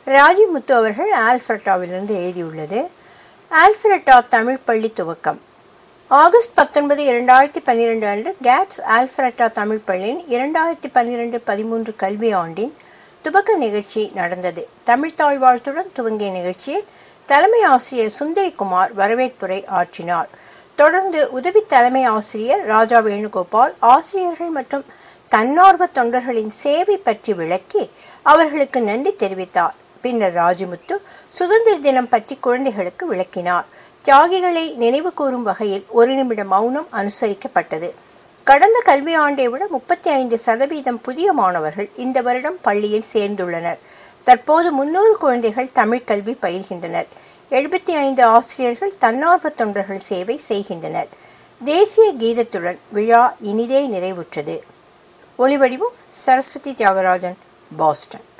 ராஜிமுத்து அவர்கள் ஆல்பர்டாவிலிருந்து எழுதியுள்ளது. ஆல்பர்டா தமிழ் பள்ளி துவக்கம். ஆகஸ்ட் 19, 2012 அன்று கேட்ஸ் ஆல்பர்டா தமிழ் பள்ளியின் 2012-13 கல்வி ஆண்டின் துவக்க நிகழ்ச்சி நடந்தது. தமிழ் தாய் வாழ்த்துடன் துவங்கிய நிகழ்ச்சியில் தலைமை ஆசிரியர் சுந்தரிகுமார் வரவேற்புரை ஆற்றினார். தொடர்ந்து உதவி தலைமை ஆசிரியர் ராஜா வேணுகோபால் ஆசிரியர்கள் மற்றும் தன்னார்வ தொண்டர்களின் சேவை பற்றி விளக்கி அவர்களுக்கு நன்றி தெரிவித்தார். பின்னர் ராஜிமுத்து சுதந்திர தினம் பற்றி குழந்தைகளுக்கு விளக்கினார். தியாகிகளை நினைவு கூறும் வகையில் 1 நிமிட மௌனம் அனுசரிக்கப்பட்டது. கடந்த கல்வி ஆண்டை விட 35% புதிய மாணவர்கள் இந்த வருடம் பள்ளியில் சேர்ந்துள்ளனர். தற்போது 300 குழந்தைகள் தமிழ் கல்வி பயில்கின்றனர். 75 ஆசிரியர்கள் தன்னார்வ தொண்டர்கள் சேவை செய்கின்றனர். தேசிய கீதத்துடன் விழா இனிதே நிறைவுற்றது. ஒலிவடிவம் சரஸ்வதி தியாகராஜன், பாஸ்டன்.